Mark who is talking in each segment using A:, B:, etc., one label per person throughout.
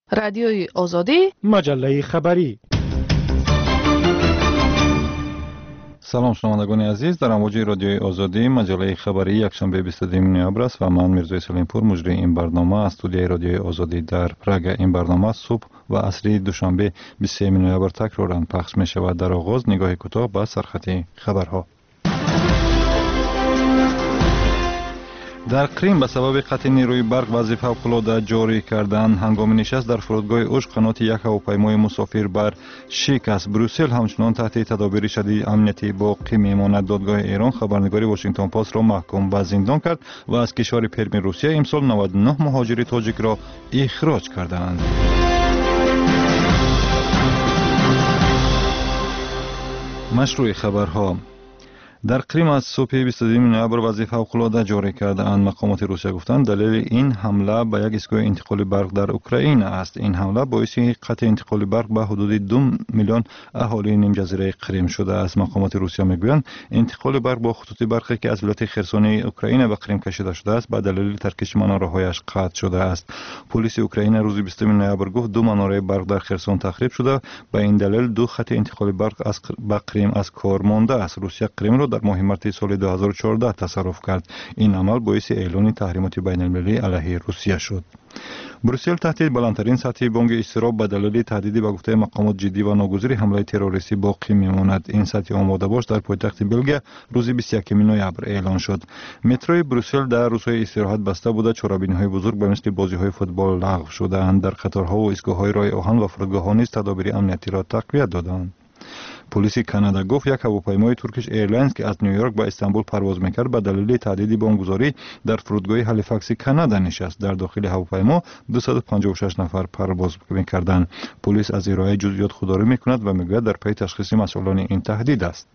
A: رادیوی آزادی،
B: مجله خبری.
C: سلام شنوندگان عزیز، در امواج رادیوی آزادی مجله خبری یکشنبه 22 نوامبر است و من میرزا سلیمپور مجری این برنامه از استودیوی رادیوی آزادی در پراگ. این برنامه صبح و عصری دوشنبه 23 نوامبر تکرارا پخش می شود. در آغاز نگاه کوتاه به سرخط خبرها. در کریم به سبب قطع نیروی برق وضع فوق‌العاده جاری کردن. هنگام نشست در فرودگاه اوش قنات یک هواپیمای مسافر بر شکست. بروسل همچنان تحت تدابیر شدید امنیتی باقی میماند. دادگاه ایران خبرنگاری واشنگتن پست را محکوم به زندان کرد و از کشور پرمی روسیه امسال 99 مهاجر تاجیک را اخراج کردند. مشروع خبرها. در کریم از صبح 22 نوامبر وضع فوق‌العاده جاری کرده‌اند. مقامات روسیه گفتند دلیل این حمله به یک ایستگاه انتقال برق در اوکراین است. این حمله باعث قطع انتقال برق به حدود 2 میلیون اهالی نیم جزیره کریم شده است. مقامات روسیه میگویند انتقال برق با خطوط برقی که از ولایت خرسون اوکراین به کریم کشیده شده است به دلیل ترکش مناره‌هایش قطع شده است. پلیس اوکراین روز 20 نوامبر گفت 2 مناره برق در خرسون تخریب شده. به این دلیل 2 خط انتقال برق از کریم از کار مانده است. روسیه کریم را در ماه مارس سال 2014 تصرف کرد. این عمل باعث اعلان تحریمات بین المللی علیه روسیه شد. بروسل تحت بلندترین سطح بانگ اضطراب به دلیل تهدید به گفته مقامات جدی و ناگزیر حمله تروریستی باقی میماند. این سطح آماده باش در پایتخت بلژ روز 21 نوامبر اعلان شد. متروی بروسل در روزهای استراحت بسته بوده. چرابینی‌های بزرگ به مثل بازی‌های فوتبال لغو شده‌اند. در قطارها و ایستگاه‌های راه آهن و فرودگاه‌ها نیز تدابیر امنیتی را تقویت دادند. پلیس کانادا گفت یک هواپیمای ترکیش ایرلاینز که از نیویورک به استانبول پرواز میکرد به دلیل تهدید بمبگذاری در فرودگاه هالیفاکس کانادا نشست. در داخل هواپیما 256 نفر پرواز میکردند. پلیس از ارائه جزئیات خودداری میکند و میگوید در پی تشخیص مسئولان این تهدید است.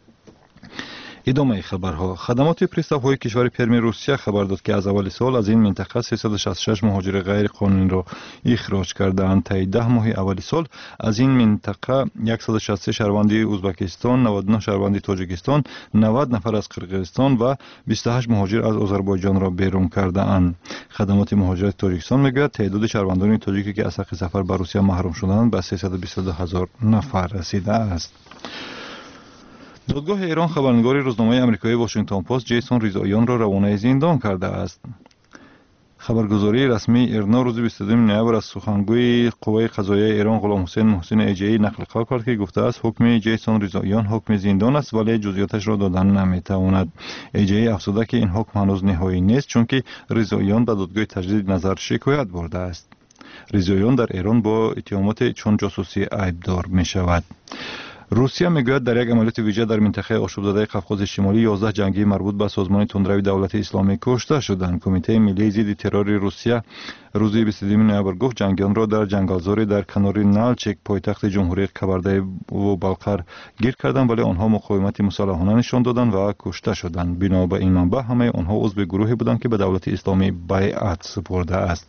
C: ادامه خبرها. خدمات پرستارهای کشور پرمی روسیه خبر داد که از اول سال از این منطقه 366 مهاجر غیر قانونی را اخراج کردند. تا 10 ماه اول سال از این منطقه 163 شهروندی ازبکستان، 99 شهروندی تاجیکستان، 90 نفر از قرقیزستان و 28 مهاجر از آذربایجان را بیرون کرده‌اند. خدمات مهاجرت تاجیکستان میگوید تعداد شهروندان تاجیکی که از حق سفر به روسیه محروم شدند به 322,000 نفر رسیده است. دادگاه ایران خبرنگار روزنامه آمریکایی واشنگتن پست جیسون رضاییان را روانه زندان کرده است. خبرگزاری رسمی ایرنا روز 22 نوامبر از سخنگوی قوه قضاییه ایران غلام حسین محسن ایجی نقل قول کرد که گفته است حکم جیسون رضاییان حکم زندان است ولی جزئیاتش را دادن نمیتواند. ایجی افزوده که این حکم هنوز نهایی نیست چون که رضاییان به دادگاه تجدید نظر شکایت برده است. رضاییان در ایران با اتهامات چون جاسوسی عیبدار می شود. روسیه میگوید در یک عملیات ویژه در منطقه آشوب زده قفقاز شمالی 11 جنگی مربوط به سازمان تندروی دولت اسلامی کشته شدند. کمیته ملی ضد ترور روسیه روز 22 نوامبر گفت جنگیان را در جنگلزاری در کنار نالچیک پایتخت جمهوری کبرده و بالقر گیر کردند ولی آنها مقاومت مسلحانه نشان دادند و کشته شدند. بنا به این منبع همه آنها عضو گروهی بودند که به دولت اسلامی بیعت سپرده است.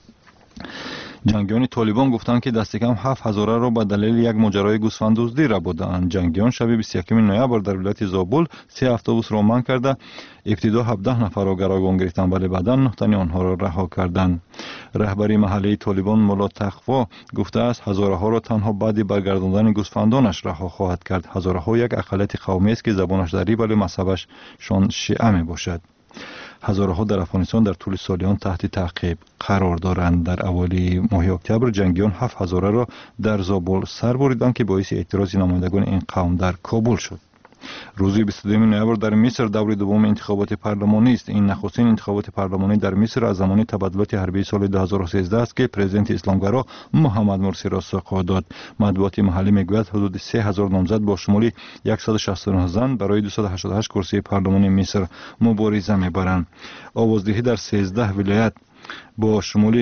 C: جنگیان طالبان گفتند که دست کم 7000 را به دلیل یک ماجرای گوسفند دزدی ربودند. جنگیان شب 21 نوامبر در ولایت زابل 3 اتوبوس را منع کرده ابتدا 17 نفر را گروگان گرفتند ولی بعدا 9 تن آنها را رها کردند. رهبری محلی طالبان مولا تقوا گفته است هزارها را تنها بعد برگرداندن گوسفندانش رها خواهد کرد. هزارها یک اقلیت قومی است که زبانش دری ولی مذهبش شان شیعه می باشد. هزارها در افغانستان در طول سالیان تحت تعقیب قرار دارند. در اوایل ماه اکتبر جنگیان 7000 را در زابل سر بریدند که باعث اعتراض نمایندگان این قوم در کابل شد. روز 22 نوامبر در مصر دور دوم انتخابات پارلمانی است. این نخستین انتخابات پارلمانی در مصر از زمان تبدیلات حربی سال 2013 است که پرزیدنت اسلامگرا محمد مرسی را سوق داد. مطبوعات محلی میگوید حدود 3000 نامزد با شمول 169 زن برای 288 کرسی پارلمانی مصر مبارزه میبرند. آوازدهی در 13 ولایت با شمول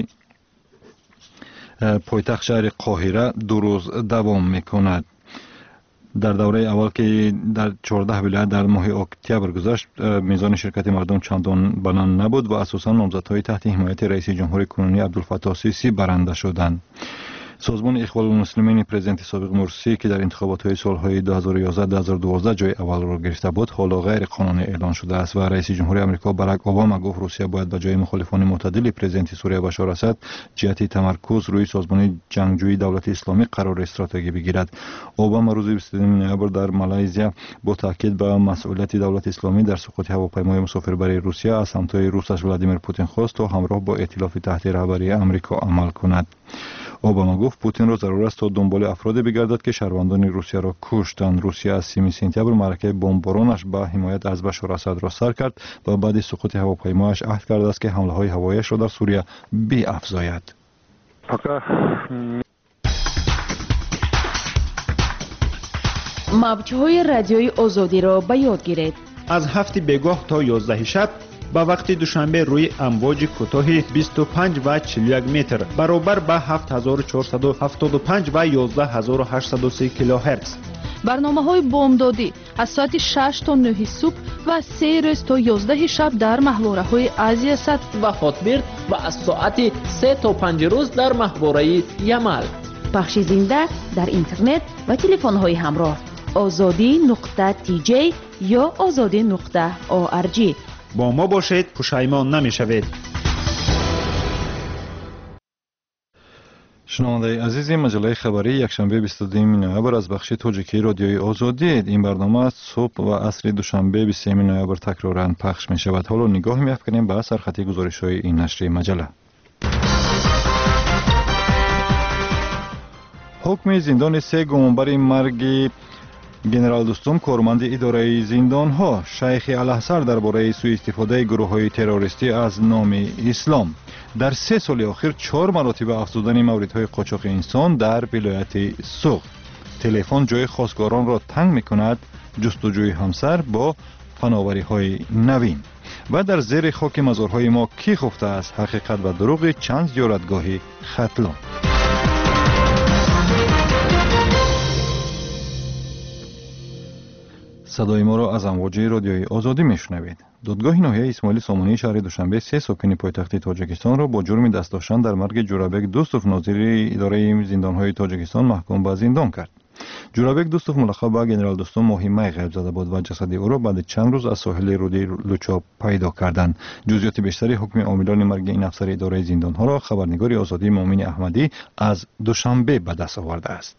C: پایتخت شهر قاهره 2 روز دوام میکند. در دوره اول که در 14 ولایت در ماه اکتبر گذشت میزان شرکت مردم چندان بلند نبود و اساساً نامزدهای تحت حمایت رئیس جمهور کنونی عبدالفتاح سیسی برنده شدند. سازمان اخوان المسلمین پرزیدنت سابق مرسی که در انتخابات سالهای 2011-2012 جای اول را گرفته بود حالا غیر قانونی اعلان شده است و رئیس جمهور آمریکا باراک اوباما گفت روسیه باید به جای مخالفان معتدل پرزیدنت سوریه بشار اسد جهت تمرکز روی سازمان جنگجویی دولت اسلامی قرار استراتژی بگیرد. اوباما روز 22 نوامبر در مالزیا با تاکید به مسئولیت دولت اسلامی در سقوط هواپیمای مسافربری روسیه از همتای روسش ولادیمیر پوتین خواست تا همراه با ائتلاف تحت رهبری آمریکا عمل کند. اوباما گفت پوتین را ضرور است تا دنبال افرادی بگردد که شهروندان روسیه را کشتند. روسیه از 3 سپتامبر معرکه بمبارانش به حمایت از بشار اسد را سر کرد و بعد سقوط هواپیمایش عهد کرده است که حمله‌های هوایی‌اش را در سوریه بیافزاید.
A: موج‌های رادیوی آزادی را به یاد گیرید.
B: از 7 بگاه تا 11 شب با وقت دوشنبه روی امواج کوتاه 25 و 41 متر برابر با 7475 و 11803 کیلوهرتز.
D: برنامه‌های بامدادی از ساعت 6 تا 9 صبح و 3 روز تا 11 شب در محوره‌های آسیا سد
E: و خاطبرد و از ساعت 3 تا 5 روز در محوره یمل.
A: پخش زنده در اینترنت و تلفن‌های همراه azadi.tj یا azadi.org.
B: با ما باشید، پشیمان نمی‌شوید.
C: شنونده عزیز مجله خبری یکشنبه 22 نوامبر از بخش تاجیکی رادیوی آزادی. این برنامه صبح و عصر دوشنبه 23 نوامبر تکرارا پخش می شود. حالا نگاه می‌افکنیم به سرخطی گزارش‌های این نشریه مجله. حکم زندان 3 گمانبر مرگ گنرال دوستم کارمند اداره زندان ها. شیخ الحصر درباره سوء استفاده گروه های تروریستی از نام اسلام. در 3 سال اخیر 4 مراتب افزودن موردهای قاچاق انسان در ولایت سوخت. تلفن جای خواستگاران را تنگ می کند. جستجوی همسر با فناوری های نوین. و در زیر خاک مزارهای ما کی خفته است؟ حقیقت و دروغ چند زیارتگاه ختلان. صدای ما را از امواج رادیوی آزادی میشنوید. دادگاه ناحیه اسماعیل سامانی شهر دوشنبه 3 ساکن پایتخت تاجیکستان را با جرم دست داشتن در مرگ جورابک دوستوف ناظر اداره زندانهای تاجیکستان محکوم به زندان کرد. جورابک دوستوف ملقب به گنرال دوستم ماهی می غیب زده بود و جسد او را بعد چند روز از ساحل رودی لوچاب پیدا کردند. جزئیات بیشتری حکم عاملان مرگ این افسر اداره زندانها را خبرنگار آزادی مومن احمدی از دوشنبه به دست آورده است.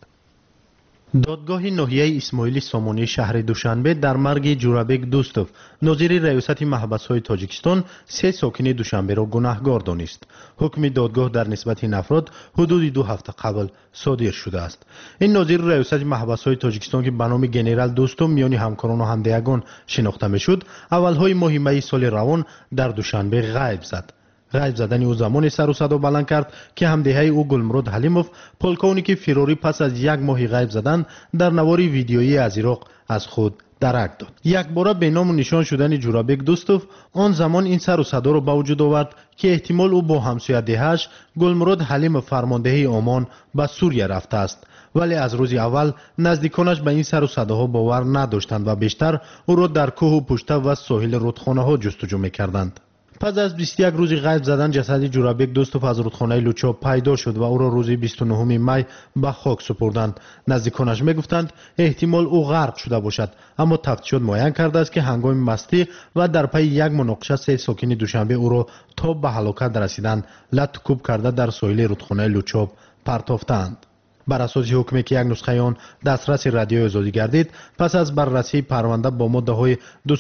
F: دادگاه ناحیه اسماعیل سامانی شهر دوشنبه در مرگ جورابک دوستوف ناظر ریاست محبس‌های تاجیکستان 3 ساکن دوشنبه را گناهکار دانست. حکم دادگاه در نسبت این افراد حدود 2 هفته قبل صادر شده است. این ناظر ریاست محبس‌های تاجیکستان که به نام گنرال دوستم میان همکاران و همدیگان شناخته میشد، اولهای ماه می سال روان در دوشنبه غیب زد. غیب زدن او زمان سر و صدا بلند کرد که همدیهه او گلمرود حلیموف پولکونیک فراری پس از 1 ماه غیب زدن در نواری ویدیویی از عراق از خود درک داد. یک باره به نام و نشان شدن جورابک دوستوف آن زمان این سر و صدا را به وجود آورد که احتمال او با همسایه دهش گلمرود حلیم فرمانده عمان به سوریه رفته است، ولی از روز اول نزدیکانش به این سر و صداها باور نداشتند و بیشتر او را در کوه و پشته و ساحل رودخانه ها جستجو می‌کردند. پس از 21 روز غیب زدن جسد جورابک دوستوف از رودخانه لوچاب پیدا شد و او را روز 29 می به خاک سپردند. نزدیکانش میگفتند احتمال او غرق شده باشد، اما تفتیشات معین کرده است که هنگام مستی و در پی یک مناقشه 3 ساکن دوشنبه او را تا به هلاکت رسیدن لط کوب کرده در ساحل رودخانه لوچاب پرتافتند. بر اساس حکمی که یک نسخه آن دسترس رادیوی آزادی گردید، پس از بررسی پرونده با ماده‌های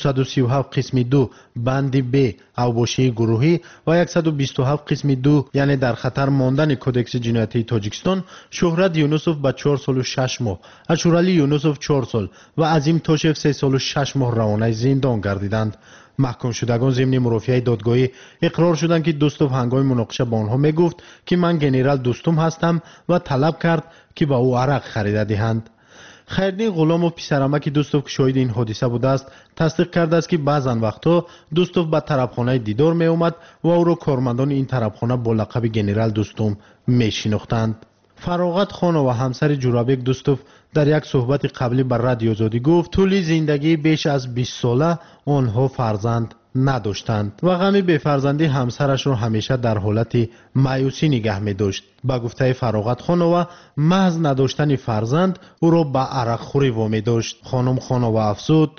F: 237 قسم 2 بند ب اوباشی گروهی و 127 قسم 2 یعنی در خطر ماندن کودکس جنایتی تاجیکستان، شهرت یونسوف به 4 سال و 6 ماه، اشورالی یونسوف 4 سال و عظیم توشف 3 سال و 6 ماه روانه زندان گردیدند. محکوم شدگان ضمن مرافعه دادگاهی اقرار شدند که دوستوف هنگام مناقشه با آنها میگفت که من گنرال دوستم هستم و طلب کرد که با او عرق خریده دهند. خیردین غلام و پسرعمک دوستوف که شاهد این حادثه بوده است تصدیق کرده است که بعضن وقتا دوستوف به طربخانه دیدار می اومد و او را کارمندان این طربخانه با لقب گنرال دوستم می شناختند. فراغت خان و همسر جورابک دوستوف در یک صحبت قبلی بر رادیو آزادی گفت طول زندگی بیش از 20 ساله آنها فرزند نداشتند و غم بفرزندی همسرش را همیشه در حالت مایوسی نگه می داشت. با گفته فراغت خانووا محض نداشتن فرزند او را به عرق خوری وامی داشت. خانم خانووا افزود: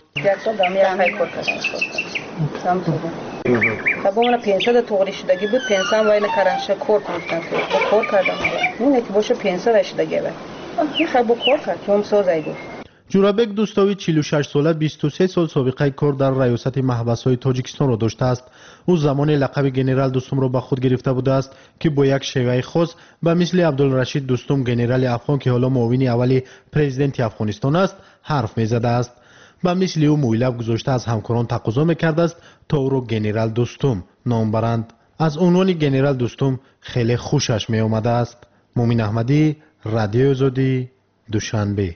G: خب پنسه توغری شدگی بود، پنسه هم وایل کرنشه کور کنفتن با کور کردم اینه که باشه پنسه رشدگی بود خب با کور کرد که هم سازه گفت.
F: جورابک دوستاوی 46 ساله 23 سال سابقه کار در ریاست محبس‌های تاجیکستان را داشته است. او زمان لقب گنرال دوستم را به خود گرفته بوده است که با یک شیوه خاص به مثل عبدالرشید دوستم گنرال افغان که حالا معاون اولی پرزیدنت افغانستان است حرف می‌زده است. به مثل او مویلب گذاشته از همکاران تقاضا می‌کرده است تا او را گنرال دوستم نام برند. از عنوان گنرال دوستم خیلی خوشش می‌آمده است. مومن احمدی، رادیو آزادی، دوشنبه.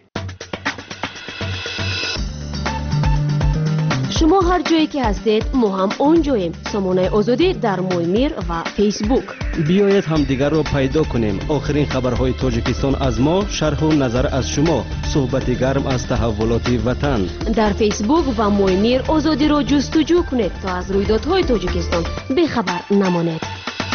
H: شما هر جایی که هستید ما هم اونجاییم. سامانه آزادی در مویمیر و فیسبوک.
I: بیایید همدیگر را پیدا کنیم. آخرین خبرهای تاجیکستان از ما، شرح و نظر از شما، صحبت گرم از تحولات وطن.
H: در فیسبوک و مویمیر آزادی را جستجو کنید تا از رویدادهای تاجیکستان بیخبر نمانید.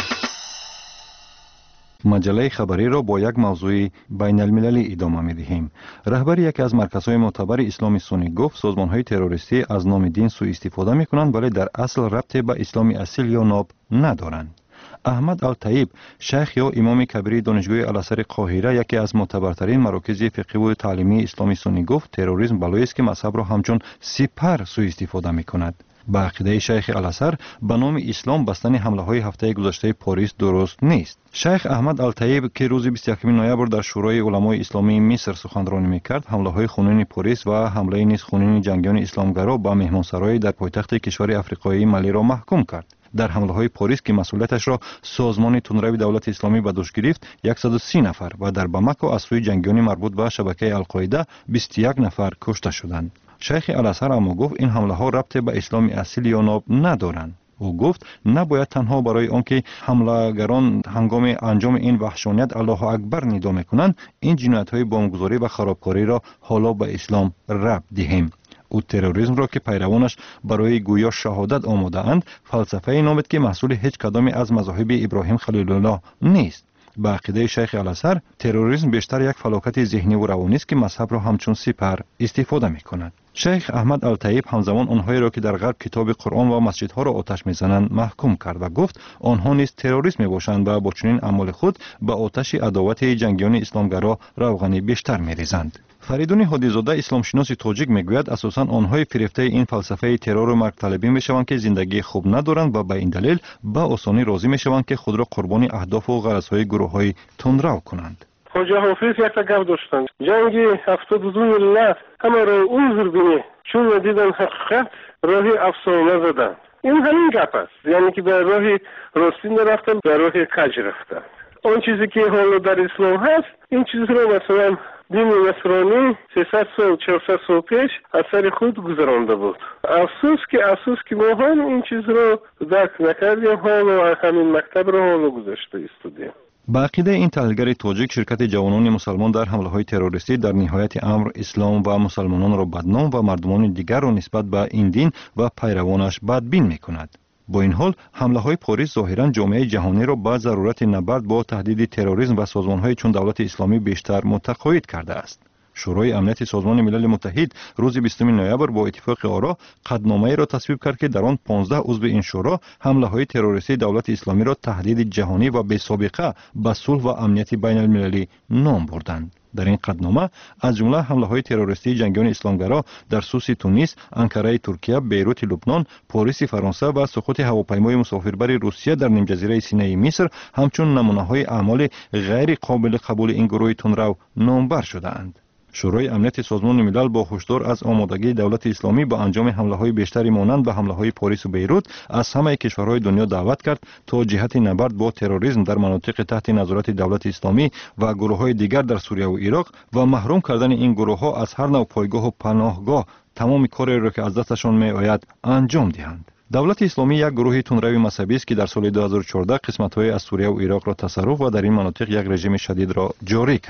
C: مجله خبری را با یک موضوع بین المللی ادامه می دهیم. رهبر یکی از مرکزهای معتبر اسلام سنی گفت سازمان‌های تروریستی از نام دین سوء استفاده می کنند ولی در اصل ربطی به اسلام اصیل یا ناب ندارند. احمد الطیب شیخ یا امام کبیر دانشگاه الازهر قاهره یکی از معتبرترین مراکز فقهی و تعلیمی اسلام سنی گفت تروریسم بلایی است که مذهب را همچون سپر سوء استفاده می کند. با عقیده شیخ الازهر به نام اسلام بستن حمله های هفته گذشته پاریس درست نیست. شیخ احمد الطیب که روز 21 نوامبر در شورای علمای اسلامی مصر سخنرانی میکرد حمله های خونین پاریس و حمله نیز خونین جنگیان اسلامگرا به مهمانسرای در پایتخت کشور آفریقایی مالی را محکوم کرد. در حمله های پاریس که مسئولیتش را سازمان تندروی دولت اسلامی به دوش گرفت 130 نفر و در باماکو از سوی جنگیان مربوط به شبکه القاعده 21 نفر کشته شدند. شیخ الازهر اما گفت این حمله ها ربط به اسلام اصیل یا ناب ندارند. او گفت نباید تنها برای آنکه حملهگران هنگام انجام این وحشانیت الله اکبر ندا میکنند این جنایت های بمبگذاری و خرابکاری را حالا به اسلام ربط دهیم. او تروریسم را که پیروانش برای گویا شهادت آماده اند فلسفه نامید که محصول هیچ کدام از مذاهب ابراهیم خلیل الله نیست. با عقیده شیخ الازهر تروریسم بیشتر یک فلاکت ذهنی و روانی است که مذهب را همچون سپر استفاده می کند. شیخ احمد الطیب همزمان آنهایی را که در غرب کتاب قرآن و مسجدها را آتش میزنند محکوم کرد و گفت آنها نیز تروریست میباشند و با چنین اعمال خود به آتش عداوت جنگیان اسلامگرا روغنی بیشتر میریزند. فریدون هادیزاده اسلام شناس تاجیک میگوید اساساً آنهای فریفته این فلسفه ترور و مرگ طلبی میشوند که زندگی خوب ندارند و به این دلیل به آسانی راضی میشوند که خود را قربانی اهداف و غرضهای گروه‌های تندرو کنند.
J: خواجه حافظ یک گپ داشتند جنگ 72 ملت همه را عذر بینه چون دیدن حقیقت راهی افسانه زدن. این همین گپ است، یعنی که در راه راستین رفتن در راه کج رفتن. آن چیزی که حالا در اسلام هست این چیز رو مثلا دین نصرانی 300 سال 400 سال پیش از سر خود گذرانده بود. افسوس که ما هم این چیز رو درک نکردیم حالا همین مکتب رو حالا گذاشته استودیم.
C: با عقیده این تحلیلگر تاجیک شرکت جوانان مسلمان در حمله های تروریستی در نهایت امر اسلام و مسلمانان را بدنام و مردمان دیگر را نسبت به این دین و پیروانش بدبین می کند. با این حال حمله های پاریس ظاهرا جامعه جهانی را با ضرورت نبرد با تهدید تروریسم و سازمان های چون دولت اسلامی بیشتر متقاعد کرده است. شورای امنیت سازمان ملل متحد روز 20 نوامبر با اتفاق آرا قطعنامه‌ای را تصویب کرد که در آن 15 عضو این شورا حمله های تروریستی دولت اسلامی را تهدید جهانی و بی‌سابقه به صلح و امنیت بین المللی نام بردند. در این قطعنامه از جمله حمله های تروریستی جنگیان اسلامگرا در سوس تونس، انکاره ترکیه، بیروت لبنان، پاریس فرانسه و سقوط هواپیمای مسافربر روسیه در نیمجزیره سینای مصر همچون نمونه‌های اعمال غیر قابل قبول این گروه تندرو نامبر شده‌اند. شورای امنیت سازمان ملل با هشدار از آمادگی دولت اسلامی با انجام حمله‌های بیشتری مانند به حمله‌های پاریس و بیروت از همه کشورهای دنیا دعوت کرد تا جهت نبرد با تروریسم در مناطق تحت نظارت دولت اسلامی و گروه‌های دیگر در سوریه و عراق و محروم کردن این گروه‌ها از هر نوع پایگاه و پناهگاه تمام کاری را که از دستشان می‌آید انجام دهند. دولت اسلامی یک گروه تندروی مذهبی است که در سال 2014 قسمت‌های از سوریه و عراق را تصرف و در این مناطق یک رژیم شدید را جاری کرد.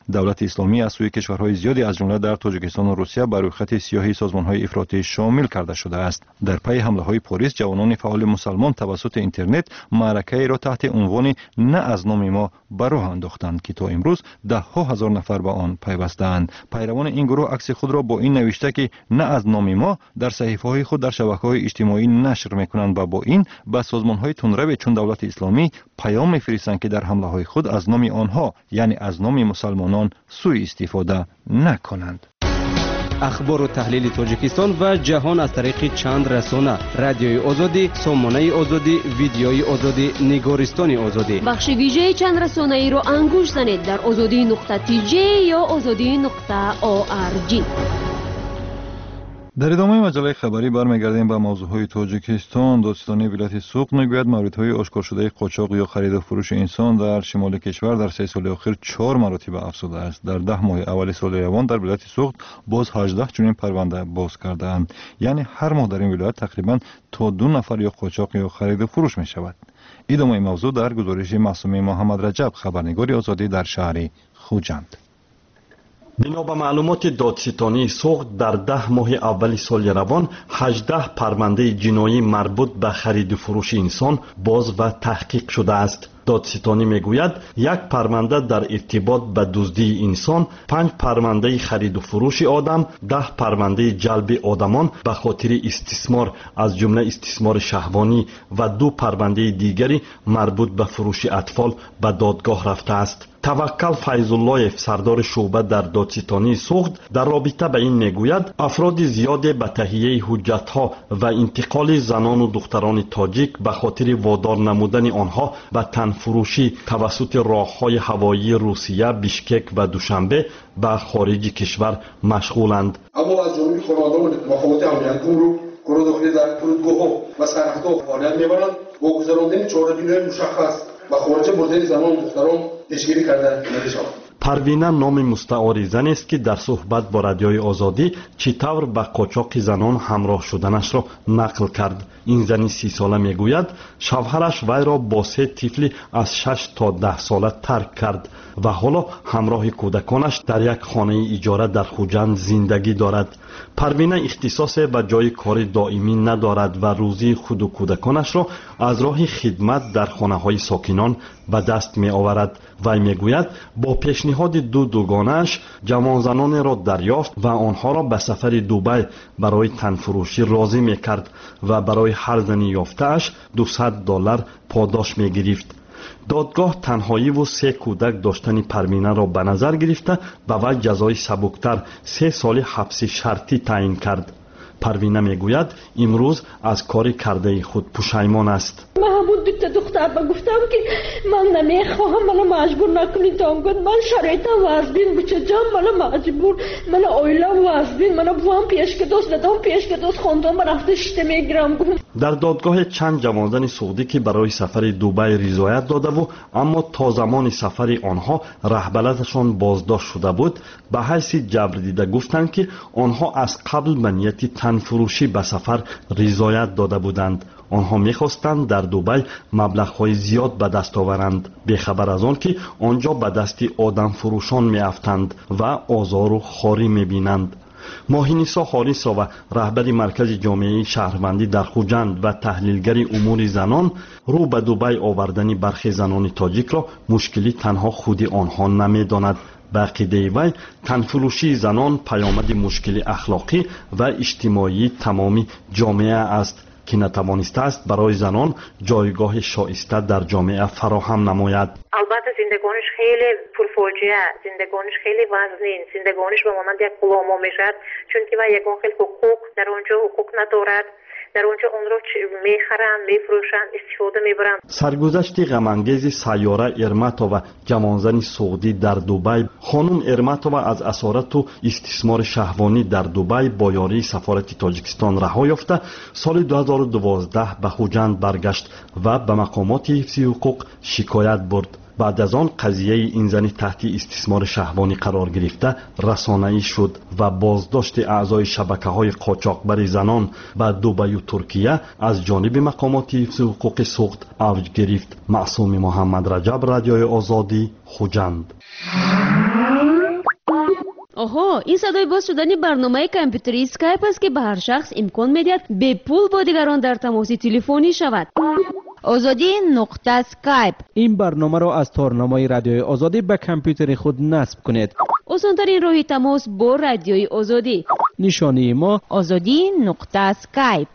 C: دولت اسلامی از سوی کشورهای زیادی از جمله در تاجیکستان و روسیه بر روی خط سیاهی سازمان‌های افراطی شامل کرده شده است. در پی حمله‌های پلیس جوانان فعال مسلمان توسط اینترنت معرکه‌ای را تحت عنوان نه از نام ما به راه انداختند که تا امروز ده‌ها هزار نفر به آن پیوسته‌اند. پیروان این گروه عکس خود را با این نوشته که نه از نام ما در صحیفه‌های خود در شبکه‌های اجتماعی نشر می‌کنند و با این به سازمان‌های تندرو چون دولت اسلامی پیام می‌فرستند که در حمله‌های خود از نام آنها یعنی از نام مسلمانان سوء استفاده نکنند.
I: اخبار و تحلیل تاجیکستان و جهان از طریق چند رسانه: رادیوی آزادی، سامانه آزادی، ویدیوی آزادی، نگارستان آزادی.
H: بخش ویژه چند رسانه ای را انگوش زنید در azadi.tj یا azadi.org.
C: در ادامه مجله خبری برمیگردیم به موضوعهای تاجیکستان. دادستانی ولایت سوق میگوید موردهای آشکار شده قاچاق یا خرید و فروش انسان در شمال کشور در 3 سال اخیر 4 مراتب افزوده است. در 10 ماه اول سال روان در ولایت سوق باز 18 چنین پرونده باز کرده‌اند. یعنی هر ماه در این ولایت تقریبا تا 2 نفر یا قاچاق یا خرید و فروش می شود. ادامه موضوع در گزارش معصومه محمد رجب، خبرنگار آزادی در شهر خوجند.
K: بنا به معلومات دادستانی سوق در 10 ماه اول سال روان 18 پرونده جنایی مربوط به خرید و فروش انسان باز و تحقیق شده است. دادستانی میگوید 1 پرونده در ارتباط به دزدی انسان، 5 پرونده خرید و فروش آدم، 10 پرونده جلب آدمان به خاطر استثمار از جمله استثمار شهوانی و 2 پرونده دیگری مربوط به فروش اطفال به دادگاه رفته است. توکل فیض‌الله سردار شعبه در دادستانی سوخت در رابطه به این میگوید افراد زیاد به تهیه حجت‌ها و انتقال زنان و دختران تاجیک به خاطر وادار نمودن آنها به تنفروشی توسط راه‌های هوایی روسیه، بیشکک و دوشنبه به خارج کشور مشغولند.
L: اما از جانب خانوادگان مقامات امنیتی رو گروه داخلی در فرودگاه‌ها و سرحدها فعالیت می‌برند با گذراندن چهاربین‌های مشخص و خارج بردن زنان و دختران پیشگیری کرده نمی‌شود.
K: پروینه نام مستعار زن است که در صحبت با رادیوی آزادی چطور به قاچاق زنان همراه شدنش را نقل کرد. این زنی 30 ساله میگوید شوهرش وی را با 3 طفل از 6 تا 10 ساله ترک کرد و حالا همراه کودکانش در یک خانه اجاره در خوجند زندگی دارد. پروینه اختصاص به جای کار دائمی ندارد و روزی خود و کودکانش را از راه خدمت در خانه های ساکنان به دست می آورد. وی میگوید با پیشنهاد دوگانه‌اش جوان زنان را دریافت و آنها را به سفر دبی برای تنفروشی راضی می کرد و برای هر زنی یافته‌اش $200 پاداش می گرفت. دادگاه تنهایی و 3 کودک داشتن پروینه را به نظر گرفته و وی جزای سبکتر 3 سال حبس شرطی تعیین کرد. پروینه میگوید امروز از کار کرده خود پشیمان است.
M: محمود دو دختر با گفتم که من نمیخواهم، من مجبور نکنید تا گفت من شرایطم وضبین بچه جان، من مجبور، من اویلم وضبین، من بوام پیش که دوست دادم پیش که دوست خوندم من هفته شته میگیرم.
K: در دادگاه چند جوانزن سعودی که برای سفر دبی رضایت داده و اما تا زمان سفر آنها رهبرشان بازداشت شده بود به حیث جبر دیده گفتند که آنها از قبل به نیت تنفروشی به سفر رضایت داده بودند. آنها میخواستند در دبی مبلغ‌های زیاد به دست آورند، بیخبر از آن که آنجا به دست آدم فروشان میافتند و آزار و خواری میبینند. ماهینیسا حاریسا و رهبر مرکز جامعه شهروندی در خوجند و تحلیلگر امور زنان رو به دبی آوردن برخی زنان تاجیک را مشکلی تنها خود آنها نمیداند. به عقیده وی تنفروشی زنان پیامد مشکل اخلاقی و اجتماعی تمامی جامعه است که نتوانسته است برای زنان جایگاه شایسته در جامعه فراهم نماید.
N: البته زندگانش خیلی پرفاجعه، زندگانش خیلی وزنین، زندگانش به مانند یک غلام میشد، چون که و یگان خیلی حقوق در آنجا حقوق ندارد. در اونجا اون رو میخرن، میفروشن، استفاده میبرن.
K: سرگذشت غم‌انگیز سیاره ارماتووا جوانزن سعودی در دبی. خانم ارماتووا از اسارت و استثمار شهوانی در دبی با یاری سفارت تاجیکستان رها یافته سال 2012 به خوجند برگشت و به مقامات حفظ حقوق شکایت برد. بعد از آن قضیه این زن تحت استثمار شهوانی قرار گرفته رسانه‌ای شد و بازداشت اعضای شبکه‌های قاچاقبر زنان به دبی و ترکیه از جانب مقامات حفظ حقوق سوخت اوج گرفت. معصوم محمد رجب، رادیوی آزادی، خوجند.
H: آها، این صدای باز شدن برنامه کامپیوتری اسکایپ است که به هر شخص امکان میدهد به پول با دیگران در تماس تلفنی شود.
A: آزادی نقطه اسکایپ.
E: این برنامه را از تارنمای رادیوی آزادی به کامپیوتر خود نصب کنید.
H: آسان‌ترین راه تماس با رادیوی آزادی.
E: نشانی ما
A: آزادی نقطه اسکایپ.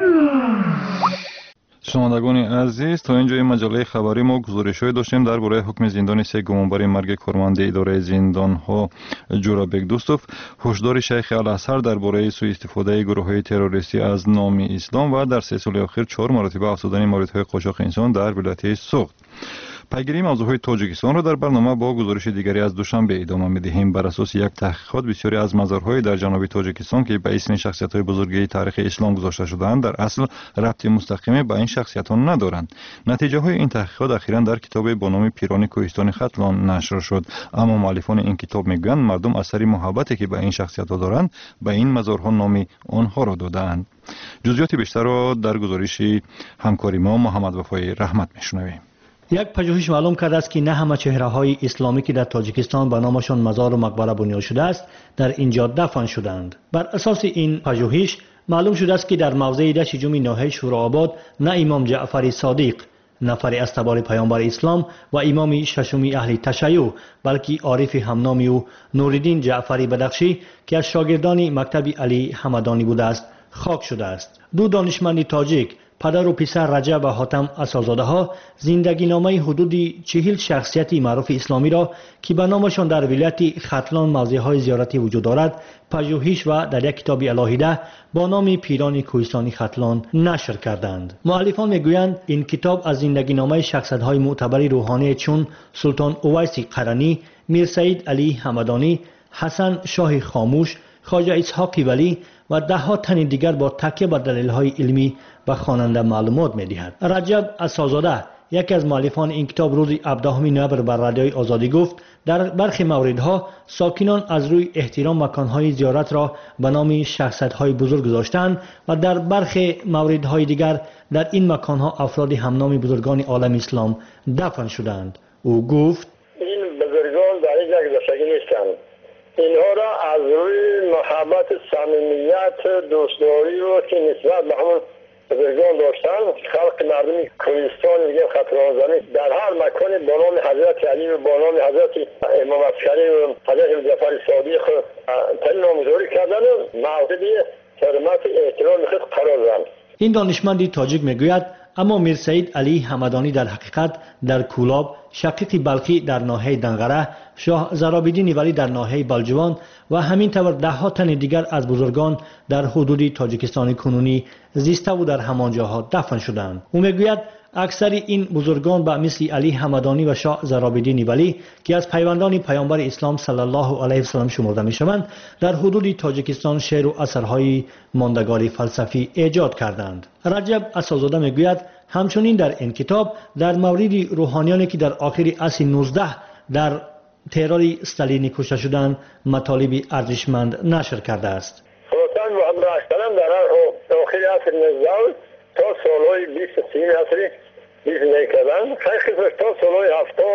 C: شنوندگان عزیز، تا اینجای مجله خبری ما گزارش‌های داشتیم درباره حکم زندان 3 گمانبر مرگ کارمند اداره زندان‌ها جورابک دوستوف، هشدار شیخ الازهر درباره سوء استفاده گروه‌های تروریستی از نام اسلام و در 3 سال اخیر 4 مرتبه افزودن موردهای قاچاق انسان در ولایت سوخت. پیگیری موضوعهای تاجیکستان را در برنامه با گزارش دیگری از دوشنبه ادامه می‌دهیم. بر اساس یک تحقیقات، بسیاری از مزارهای در جنوب تاجیکستان که به اسم شخصیت‌های بزرگی تاریخ اسلام گذاشته شده‌اند، در اصل ربطی مستقیم به این شخصیت‌ها ندارند. نتیجه‌های این تحقیقات اخیراً در کتاب با نام پیران کوهستان ختلان نشر شد، اما مؤلفان این کتاب می‌گویند مردم اثر محبتی که به این شخصیت‌ها دارند، به این مزارها نام آنها را داده‌اند. جزئیات بیشتر را در گزارش همکاری ما محمد وفای رحمت می‌شنویم.
O: یک پژوهش معلوم کرده است که نه همه چهره‌های اسلامی که در تاجیکستان به نامشان مزار و مقبره بنیاد شده است در اینجا دفن شدند. بر اساس این پژوهش معلوم شده است که در موضع 10 جمعه ناحیه شورآباد نه امام جعفر صادق، نفر از تبار پیامبر اسلام و امام ششمی اهل تشیع، بلکه عارف همنامی و نورالدین جعفری بدخشی که از شاگردان مکتب علی حمدانی بوده است خاک شده است. دو دانشمند تاجیک، پدر و پسر رجب و حاتم اساس‌زاده ها، زندگی نامه حدود 40 شخصیت معروف اسلامی را که به نامشان در ولایت ختلان موضع‌های زیارتی وجود دارد پژوهش و در یک کتاب علاهیده با نام پیران کوهستانی ختلان نشر کردند. مؤلفان میگویند این کتاب از زندگی نامه شخصیت‌های معتبر روحانی چون سلطان اویس قرنی، میر سید علی حمدانی، حسن شاه خاموش، خواجه اسحاق ولی و ده ها تن دیگر با تکیه بر دلایل علمی به خواننده معلومات می‌دهد. رجب اساس‌زاده، یکی از مؤلفان این کتاب، روز 17 نوامبر بر رادیوی آزادی گفت در برخی موردها ساکنان از روی احترام مکان‌های زیارت را به نام شخصیت‌های بزرگ گذاشتند و در برخی موردهای دیگر در این مکان‌ها افراد همنام بزرگان عالم اسلام دفن شدند. او گفت
P: این بزرگان در اینجا گذاشتگی نیستند. اینها را از روی محبت، صمیمیت، دوستداری و که نسبت به همون بزرگان داشتن، خلق مردم کوهستان میگه ختلانزنی در هر مکان با نام حضرت علی و با نام حضرت امام عسکری و حضرت جعفر صادق تن نامگذاری کردن و موضع حرمت احترام خود قرار دادند.
O: این دانشمند تاجیک میگوید اما میر سید علی حمدانی در حقیقت در کولاب، شقیق بلخی در ناحیه دنغره، شاه زرابیدین ولی در ناحیه بلجوان و همین طور ده ها تن دیگر از بزرگان در حدود تاجیکستان کنونی زیسته و در همان جاها دفن شدند. او میگوید اکثر این بزرگان به مثل علی حمدانی و شاه زرابیدین ولی که از پیوندان پیامبر اسلام صلی الله علیه و سلم شمرده میشوند در حدود تاجیکستان شعر و اثرهای ماندگار فلسفی ایجاد کردند. رجب اساس‌زاده میگوید همچنین در این کتاب در مورد روحانیانی که در آخر عصر 19 در ترور استالینی کشته شدند مطالب ارزشمند نشر کرده است.
P: سلطان محمد راشدان در آخر عصر 19 تا سالهای 20 عصری 20 کردن، خیلی تا سالهای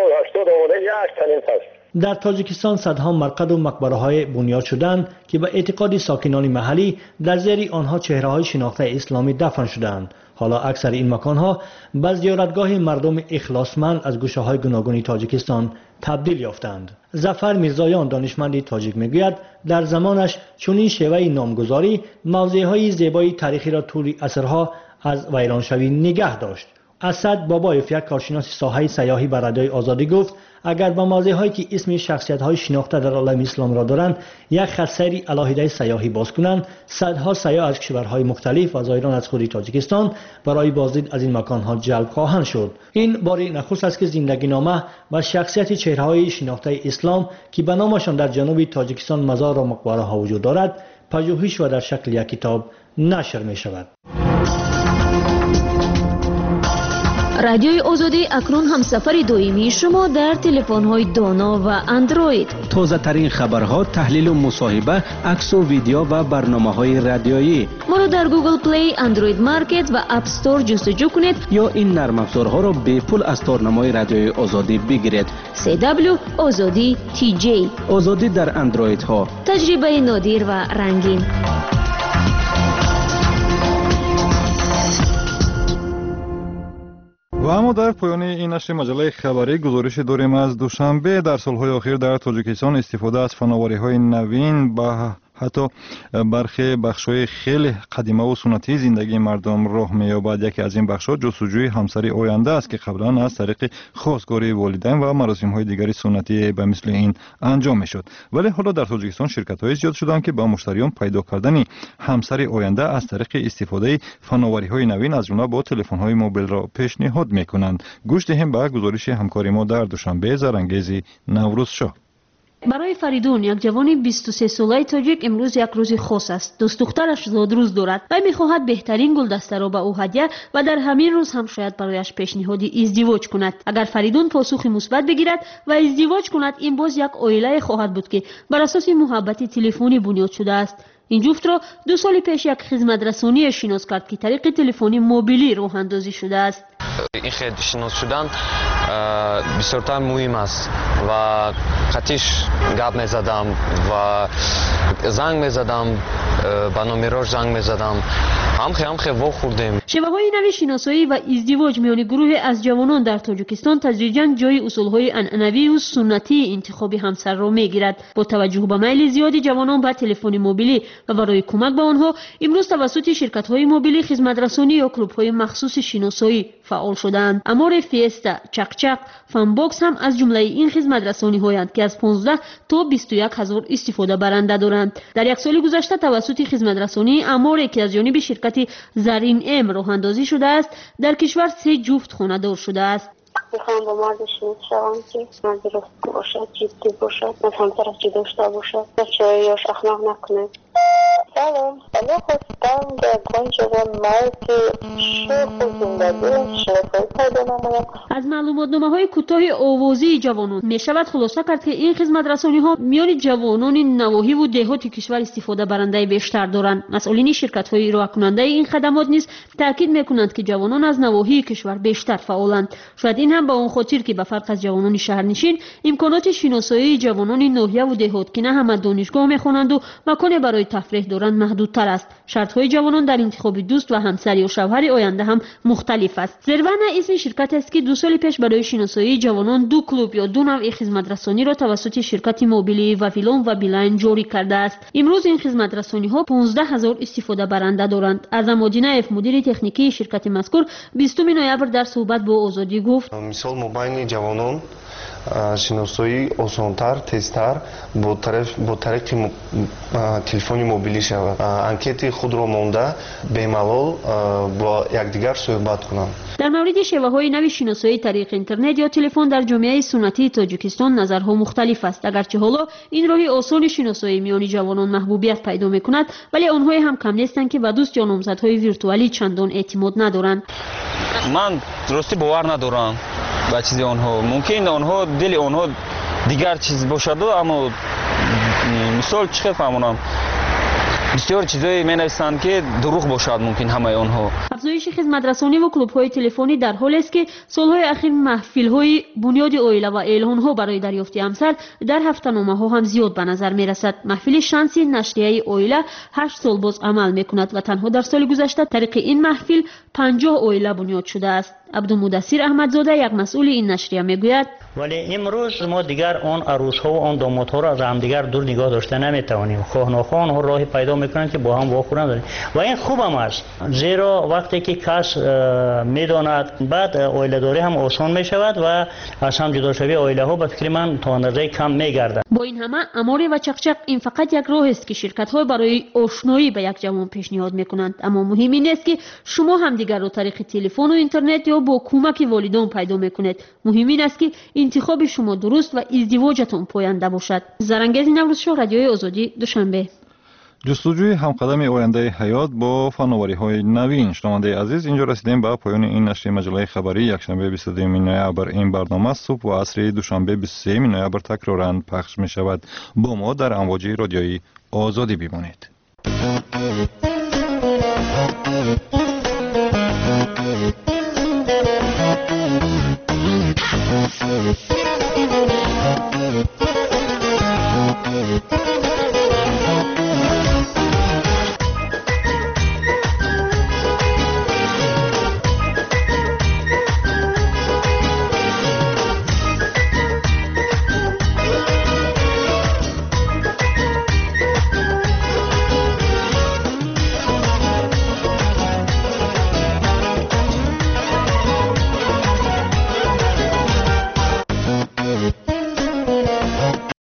P: 70 آمده یک تنین است.
O: در تاجیکستان صدها مرقد و مقبره‌های بنیاد شدند که به اعتقاد ساکنان محلی در زیر آنها چهره‌های شناخته اسلامی دفن شدند. حالا اکثر این مکان‌ها به زیارتگاه مردم اخلاصمند از گوشه‌های گوناگون تاجیکستان تبدیل یافتند. ظفر میرزایان دانشمند تاجیک میگوید در زمانش چنین شیوه نامگذاری موضع‌های زیبای تاریخی را طول عصرها از ویرانشوی نگه داشت. اسد بابایف، یک کارشناس ساحه سیاحی بر رادیوی آزادی گفت اگر با موضع‌هایی که اسم شخصیت‌های شناخته در عالم اسلام را دارند یک خط سیر علاهیده سیاحی باز کنند، صدها سیاح از کشورهای مختلف و زائران از خود تاجیکستان برای بازدید از این مکان‌ها جلب خواهند شد. این بار نخست است که زندگی نامه و شخصیت چهره‌های شناخته اسلام که به نامشان در جنوب تاجیکستان مزار و مقبره‌ها وجود دارد پژوهش و در شکل یک کتاب نشر می‌شود.
H: رادیوی آزادی اکنون همسفر دائمی شما در تلفن‌های دانا و اندروید.
I: تازه ترین خبرها، تحلیل و مصاحبه، عکس و ویدیو و برنامه‌های رادیویی.
H: ما را در گوگل پلی، اندروید مارکت و اپ استور جستجو کنید
I: یا این نرم افزارها را به پول از تارنمای رادیوی آزادی بگیرید.
H: CW آزادی TJ.
I: آزادی در اندروید ها.
H: تجربه نادر و رنگین.
C: و اما در پایان این نشر مجله خبری گزارش داریم از دوشنبه. در سالهای اخیر در تاجیکستان استفاده از فناوری‌های نوین با حتی برخی بخش‌های خیلی قدیمی و سنتی زندگی مردم راه می‌یابد. یکی از این بخش‌ها جستجوی همسری آینده است که قبلا از طریق خواستگاری والدین و مراسم‌های دیگری سنتی به مثل این انجام می‌شد، ولی حالا در تاجیکستان شرکت‌های زیاد شدند که به مشتریان پیدا کردن همسری آینده از طریق استفاده فناوری‌های نوین از جمله با تلفن‌های موبایل را پیشنهاد می‌کنند. گوش دهیم به گزارش همکاری ما در دوشنبه زرانگیز نوروز شاه.
H: برای فریدون، یک جوان 23 ساله تاجیک، امروز یک روز خاص است. دوست دخترش زادروز دارد و می‌خواهد بهترین گلدسته را به او هدیه و در همین روز هم شاید برایش پیشنهاد ازدواج کند. اگر فریدون پاسخ مثبت بگیرد و ازدواج کند، این باز یک عائله خواهد بود که بر اساس محبت تلفنی بنیاد شده است. این جفت را 2 سال پیش یک خدمت رسانی شناس کرد که طریق تلفنی موبیلی راه اندازی شده است.
Q: این خدمت شناس شدن بسیار مهم است و قطعش گپ میزدم و زنگ میزدم، به نمرش زنگ میزدم، هم وا خوردیم.
H: شبه‌های نوی شناسایی و ازدواج میان گروه از جوانان در تاجیکستان تدریجاً جای اصول‌های عنعنوی و سنتی انتخاب همسر را میگیرد. با توجه به میل زیادی جوانان به تلفن موبیلی و برای کمک به آنها، امروز توسط شرکت‌های موبیلی خدمت رسانی یا کلوب‌های مخصوص شناسایی فعال شدند. امور فیستا، چقچق، فن باکس هم از جمله این خدمت رسانی‌هایند که از 15 تا 21 هزار استفاده برنده دارند. در یک سال گذشته توسط خدمت رسانی اموری که از جانب شرکت زرین ام راه اندازی شده است، در کشور 3 جفت خانه دار شده است.
R: میخوام با مردش شوم که مرد درست باشد، جدی باشد، از همسرش داشته باشد، بچه‌هایش اخلاق نکنه. سلام، من خواستم در گنج و مرد شوخ و زندگی شناسایی پیدا نمایم.
H: از معلوماتنامه‌های کوتاه آوازی جوانان می شود خلاصه کرد که این خدمت رسانی‌ها میان جوانان نواحی و دهات کشور استفاده برنده بیشتر دارند. مسئولین شرکت‌های ارائه کننده این خدمات نیز تاکید می‌کنند که جوانان از نواحی کشور بیشتر فعالند. شاید این هم به اون خاطر که به فرق از جوانان شهرنشین، امکانات شناسایی جوانان ناحیه و دهات که نه همه دانشگاه می‌خوانند و مکان برای تفریح دارند محدودتر است. شرط‌های جوانان در انتخاب دوست و همسر یا شوهر آینده هم مختلف است. زرونه اسم شرکت است که 2 سال پیش برای شناسایی جوانان 2 کلوب یا 2 نوع خدمت رسانی را توسط شرکت موبیلی و ویلون و بیلاین جاری کرده است. امروز این خدمت رسانی‌ها 15,000 استفاده برنده دارند. اعظم مدینایف مدیر تکنیکی شرکت مذکور 20 نوامبر در صحبت با آزادی گفت:
S: مثال مبین جوانان شناسایی آسان‌تر، تیزتر با طریق تلفن موبیلی شود. انکت خود را مانده بی‌ملال با یکدیگر صحبت کنند.
H: در مورد شیوه‌های نوی شناسایی طریق اینترنت یا تلفن در جامعه سنتی تاجیکستان نظرها مختلف است. اگرچه حالا این راه آسان شناسایی میان جوانان محبوبیت پیدا می‌کند، ولی آنها هم کم نیستند که به دوست یا نامزدهای ویرتوالی چندان اعتماد ندارند.
T: من درستی باور ندارم به چیز آنها. ممکن آنها دل آنها دیگر چیز باشد، اما مثال چه فهمونم بسیار چیزایی می‌نویسند که دروغ باشد ممکن همه آنها.
H: افزایش خدمت رسانی و کلوب‌های تلفنی در حال است که سال‌های اخیر محفل‌های بنیاد عائله و اعلان‌ها برای دریافت همسر در هفته‌نامه‌ها هم زیاد به نظر می‌رسد. محفل شانسی نشریه عائله 8 سال باز عمل می‌کند و تنها در سال گذشته طریق این محفل 50 عائله بنیاد شده است. عبدالمدثر احمدزاده یک مسئول این نشریه میگوید:
U: ولی امروز ما دیگر آن عروس‌ها و آن دامادها را از همدیگر دور نگاه داشته نمی‌توانیم. خواه ناخواه آنها راه پیدا می‌کنند که با هم واخورند و این خوب هم است، زیرا وقتی که کس می‌داند بعد عائله‌داری هم آسان می‌شود و از هم جدا شوی عائله‌ها به فکر من تا اندازه کم می‌گردد.
H: با این همه اماره و چقچق این فقط یک راه است که شرکت‌ها برای آشنایی به یک جوان پیشنهاد می‌کنند، اما مهم این است که شما هم دیگر را طریق تلفن و اینترنت یا با کمک والدین پیدا می‌کنید. مهم این است که انتخاب شما درست و ازدواجتون پاینده باشد. زرانگیز نوروز شاه، رادیوی آزادی، دوشنبه.
C: جستجوی همقدم آینده حیات با فناوری‌های نوین. شنونده عزیز، اینجا رسیدیم به پایان این نشر مجله خبری یکشنبه 22 نوامبر. این برنامه صبح و عصر دوشنبه 23 نوامبر تکرارا پخش می شود. با ما در امواج رادیویی آزادی بمانید.
D: Thank you.